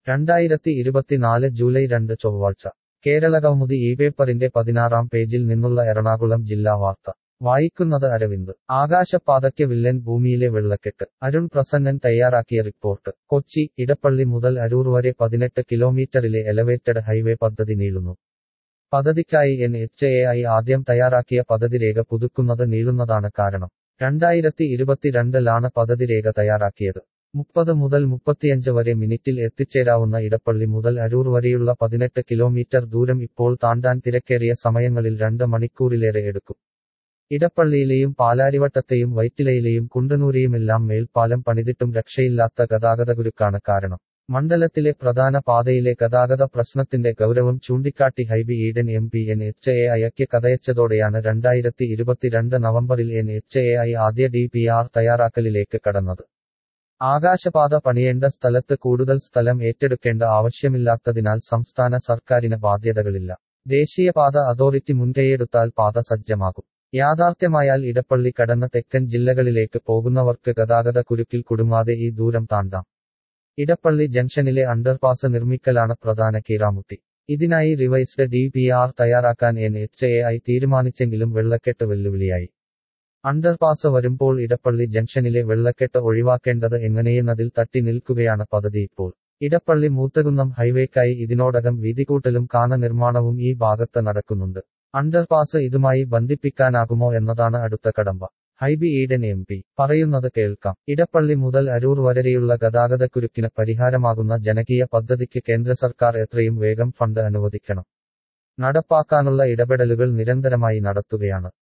2024 July 2 ചൊവ്വാഴ്ച കേരളകൗമുദി ഈ പേപ്പറിന്റെ 16-ാം പേജിൽ നിന്നുള്ള എറണാകുളം ജില്ലാ വാർത്ത വായിക്കുന്നത് അരവിന്ദ്. ആകാശപാതയ്ക്ക് വില്ലൻ ഭൂമിയിലെ വെള്ളക്കെട്ട്. അരുൺ പ്രസന്നൻ തയ്യാറാക്കിയ റിപ്പോർട്ട്. കൊച്ചി. ഇടപ്പള്ളി മുതൽ അരൂർ വരെ 18 കിലോമീറ്ററിലെ എലവേറ്റഡ് ഹൈവേ പദ്ധതി നീളുന്നു. പദ്ധതിക്കായി NHAI ആദ്യം തയ്യാറാക്കിയ പദ്ധതിരേഖ പുതുക്കുന്നത് നീളുന്നതാണ് കാരണം. 2022-ലാണ് പദ്ധതിരേഖ തയ്യാറാക്കിയത്. 30 മുതൽ 35 വരെ മിനിറ്റിൽ എത്തിച്ചേരാവുന്ന ഇടപ്പള്ളി മുതൽ അരൂർ വരെയുള്ള 18 കിലോമീറ്റർ ദൂരം ഇപ്പോൾ താണ്ടാൻ തിരക്കേറിയ സമയങ്ങളിൽ 2 മണിക്കൂറിലേറെ എടുക്കും. ഇടപ്പള്ളിയിലെയും പാലാരിവട്ടത്തെയും വൈറ്റിലയിലെയും കുണ്ടന്നൂരെയുമെല്ലാം മേൽപ്പാലം പണിതിട്ടും രക്ഷയില്ലാത്ത ഗതാഗതകുരുക്കാണ് കാരണം. മണ്ഡലത്തിലെ പ്രധാന പാതയിലെ ഗതാഗത പ്രശ്നത്തിന്റെ ഗൗരവം ചൂണ്ടിക്കാട്ടി ഹൈബി ഈഡൻ MP NHAIക്ക് കഥയച്ചതോടെയാണ് 2022 നവംബറിൽ NHAI ആദ്യ DPR തയ്യാറാക്കലിലേക്ക് കടന്നത്. ആകാശപാത പണിയേണ്ട സ്ഥലത്ത് കൂടുതൽ സ്ഥലം ഏറ്റെടുക്കേണ്ട ആവശ്യമില്ലാത്തതിനാൽ സംസ്ഥാന സർക്കാരിന് ബാധ്യതകളില്ല. ദേശീയപാത അതോറിറ്റി മുൻകൈയെടുത്താൽ പാത സജ്ജമാകും. യാഥാർത്ഥ്യമായാൽ ഇടപ്പള്ളി കടന്ന് തെക്കൻ ജില്ലകളിലേക്ക് പോകുന്നവർക്ക് ഗതാഗത കുരുക്കിൽ കുടുങ്ങാതെ ഈ ദൂരം താണ്ടാം. ഇടപ്പള്ളി ജംഗ്ഷനിലെ അണ്ടർപാസ് നിർമ്മിക്കലാണ് പ്രധാന കീറാമുട്ടി. ഇതിനായി റിവൈസ്ഡ് DPR തയ്യാറാക്കാൻ NHAI തീരുമാനിച്ചെങ്കിലും വെള്ളക്കെട്ട് വെല്ലുവിളിയായി. അണ്ടർപാസ് വരുമ്പോൾ ഇടപ്പള്ളി ജംഗ്ഷനിലെ വെള്ളക്കെട്ട് ഒഴിവാക്കേണ്ടത് എങ്ങനെയെന്നതിൽ തട്ടി നിൽക്കുകയാണ് പദ്ധതി ഇപ്പോൾ. ഇടപ്പള്ളി മൂത്തകുന്നം ഹൈവേക്കായി ഇതിനോടകം വീതികൂട്ടലും കാന നിർമ്മാണവും ഈ ഭാഗത്ത് നടക്കുന്നുണ്ട്. അണ്ടർപാസ് ഇതുമായി ബന്ധിപ്പിക്കാനാകുമോ എന്നതാണ് അടുത്ത കടമ്പ. ഹൈബി ഈഡൻ MP പറയുന്നത് കേൾക്കാം. ഇടപ്പള്ളി മുതൽ അരൂർ വരെയുള്ള ഗതാഗതക്കുരുക്കിന് പരിഹാരമാകുന്ന ജനകീയ പദ്ധതിക്ക് കേന്ദ്ര സർക്കാർ എത്രയും വേഗം ഫണ്ട് അനുവദിക്കണം. നടപ്പാക്കാനുള്ള ഇടപെടലുകൾ നിരന്തരമായി നടത്തുകയാണ്.